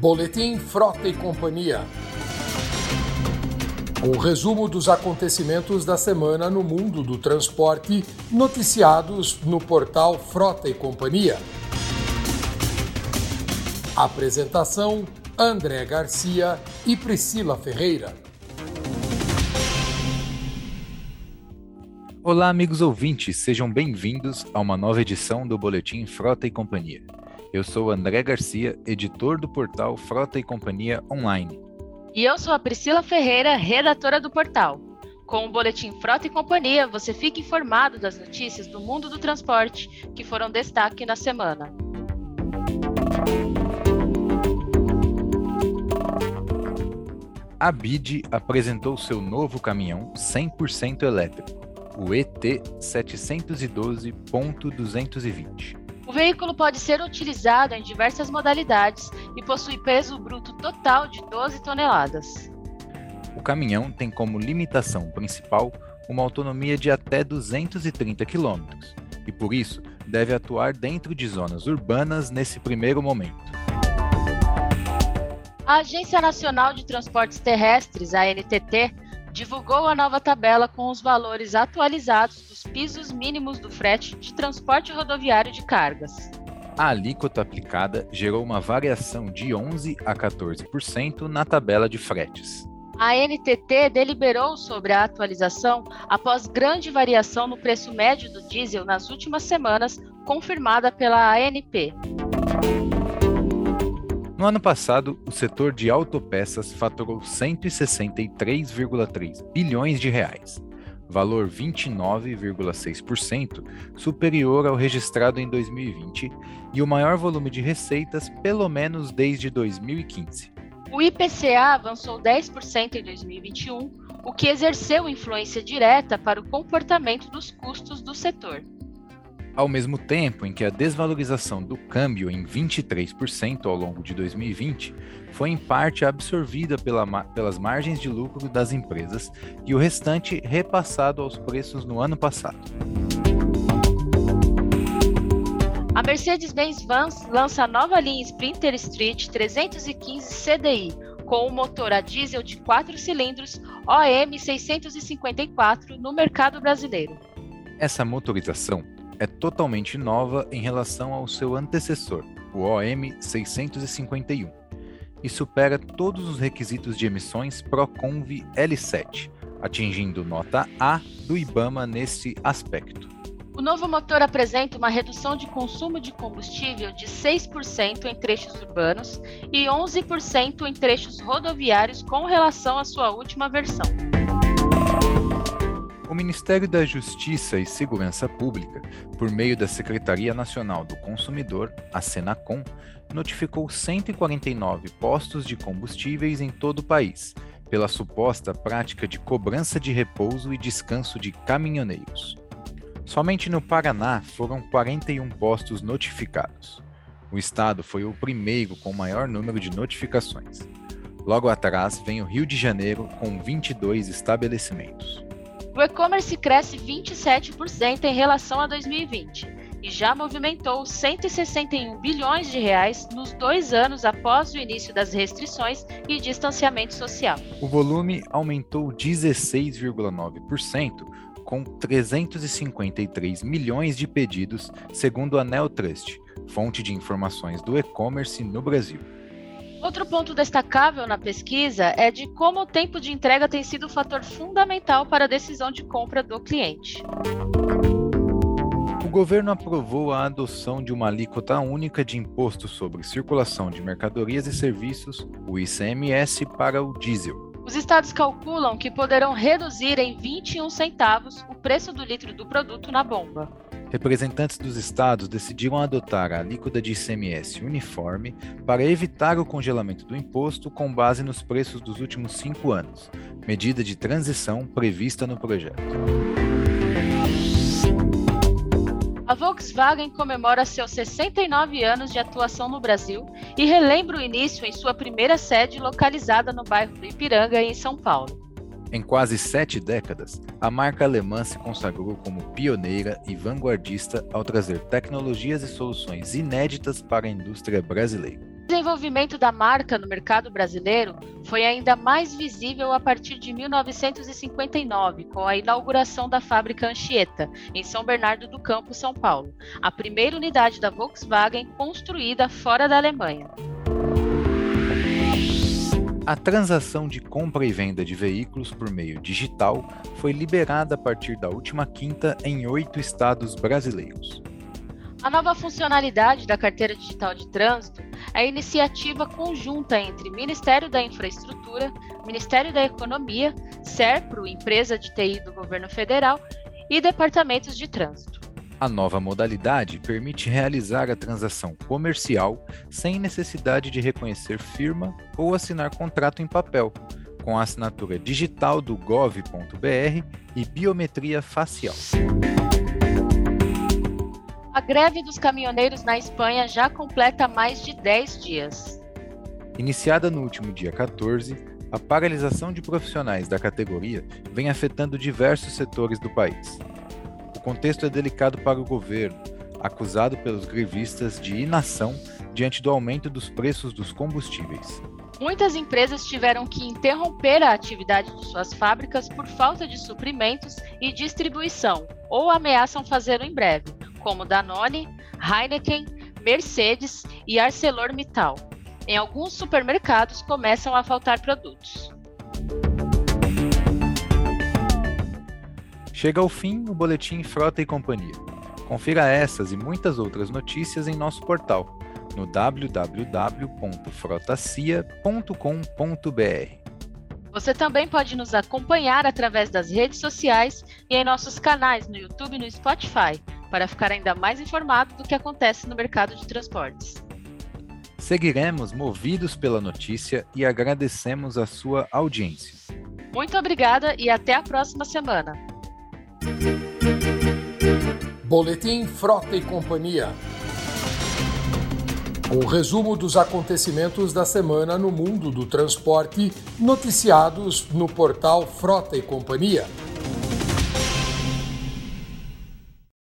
Boletim Frota e Companhia. Um resumo dos acontecimentos da semana no mundo do transporte, noticiados no portal Frota e Companhia. Apresentação: André Garcia e Priscila Ferreira. Olá, amigos ouvintes, sejam bem-vindos a uma nova edição do Boletim Frota e Companhia. Eu sou André Garcia, editor do portal Frota e Companhia Online. E eu sou a Priscila Ferreira, redatora do portal. Com o Boletim Frota e Companhia, você fica informado das notícias do mundo do transporte que foram destaque na semana. A BID apresentou seu novo caminhão 100% elétrico, o ET712.220. O veículo pode ser utilizado em diversas modalidades e possui peso bruto total de 12 toneladas. O caminhão tem como limitação principal uma autonomia de até 230 km e, por isso, deve atuar dentro de zonas urbanas nesse primeiro momento. A Agência Nacional de Transportes Terrestres, a ANTT, divulgou a nova tabela com os valores atualizados dos pisos mínimos do frete de transporte rodoviário de cargas. A alíquota aplicada gerou uma variação de 11% a 14% na tabela de fretes. A ANTT deliberou sobre a atualização após grande variação no preço médio do diesel nas últimas semanas, confirmada pela ANP. No ano passado, o setor de autopeças faturou 163,3 bilhões de reais, valor 29,6% superior ao registrado em 2020 e o maior volume de receitas pelo menos desde 2015. O IPCA avançou 10% em 2021, o que exerceu influência direta para o comportamento dos custos do setor. Ao mesmo tempo em que a desvalorização do câmbio em 23% ao longo de 2020 foi em parte absorvida pelas margens de lucro das empresas e o restante repassado aos preços no ano passado. A Mercedes-Benz Vans lança a nova linha Sprinter Street 315 CDI com um motor a diesel de 4 cilindros OM 654 no mercado brasileiro. Essa motorização é totalmente nova em relação ao seu antecessor, o OM 651, e supera todos os requisitos de emissões Proconv L7, atingindo nota A do IBAMA nesse aspecto. O novo motor apresenta uma redução de consumo de combustível de 6% em trechos urbanos e 11% em trechos rodoviários com relação à sua última versão. O Ministério da Justiça e Segurança Pública, por meio da Secretaria Nacional do Consumidor, a Senacom, notificou 149 postos de combustíveis em todo o país, pela suposta prática de cobrança de repouso e descanso de caminhoneiros. Somente no Paraná foram 41 postos notificados. O estado foi o primeiro com o maior número de notificações. Logo atrás vem o Rio de Janeiro, com 22 estabelecimentos. O e-commerce cresce 27% em relação a 2020 e já movimentou 161 bilhões de reais nos 2 anos após o início das restrições e distanciamento social. O volume aumentou 16,9%, com 353 milhões de pedidos, segundo a Neotrust, fonte de informações do e-commerce no Brasil. Outro ponto destacável na pesquisa é de como o tempo de entrega tem sido um fator fundamental para a decisão de compra do cliente. O governo aprovou a adoção de uma alíquota única de imposto sobre circulação de mercadorias e serviços, o ICMS, para o diesel. Os estados calculam que poderão reduzir em 21 centavos o preço do litro do produto na bomba. Representantes dos estados decidiram adotar a alíquota de ICMS uniforme para evitar o congelamento do imposto com base nos preços dos últimos 5 anos, medida de transição prevista no projeto. A Volkswagen comemora seus 69 anos de atuação no Brasil e relembra o início em sua primeira sede localizada no bairro do Ipiranga, em São Paulo. Em quase 7 décadas, a marca alemã se consagrou como pioneira e vanguardista ao trazer tecnologias e soluções inéditas para a indústria brasileira. O desenvolvimento da marca no mercado brasileiro foi ainda mais visível a partir de 1959, com a inauguração da fábrica Anchieta, em São Bernardo do Campo, São Paulo, a primeira unidade da Volkswagen construída fora da Alemanha. A transação de compra e venda de veículos por meio digital foi liberada a partir da última quinta em 8 estados brasileiros. A nova funcionalidade da Carteira Digital de Trânsito é a iniciativa conjunta entre Ministério da Infraestrutura, Ministério da Economia, SERPRO, empresa de TI do Governo Federal, e departamentos de trânsito. A nova modalidade permite realizar a transação comercial sem necessidade de reconhecer firma ou assinar contrato em papel, com a assinatura digital do gov.br e biometria facial. A greve dos caminhoneiros na Espanha já completa mais de 10 dias. Iniciada no último dia 14, a paralisação de profissionais da categoria vem afetando diversos setores do país. O contexto é delicado para o governo, acusado pelos grevistas de inação diante do aumento dos preços dos combustíveis. Muitas empresas tiveram que interromper a atividade de suas fábricas por falta de suprimentos e distribuição, ou ameaçam fazê-lo em breve, como Danone, Heineken, Mercedes e ArcelorMittal. Em alguns supermercados começam a faltar produtos. Chega ao fim o Boletim Frota e Companhia. Confira essas e muitas outras notícias em nosso portal, no www.frotacia.com.br. Você também pode nos acompanhar através das redes sociais e em nossos canais no YouTube e no Spotify, para ficar ainda mais informado do que acontece no mercado de transportes. Seguiremos movidos pela notícia e agradecemos a sua audiência. Muito obrigada e até a próxima semana. Boletim Frota e Companhia. Um resumo dos acontecimentos da semana no mundo do transporte, noticiados no portal Frota e Companhia.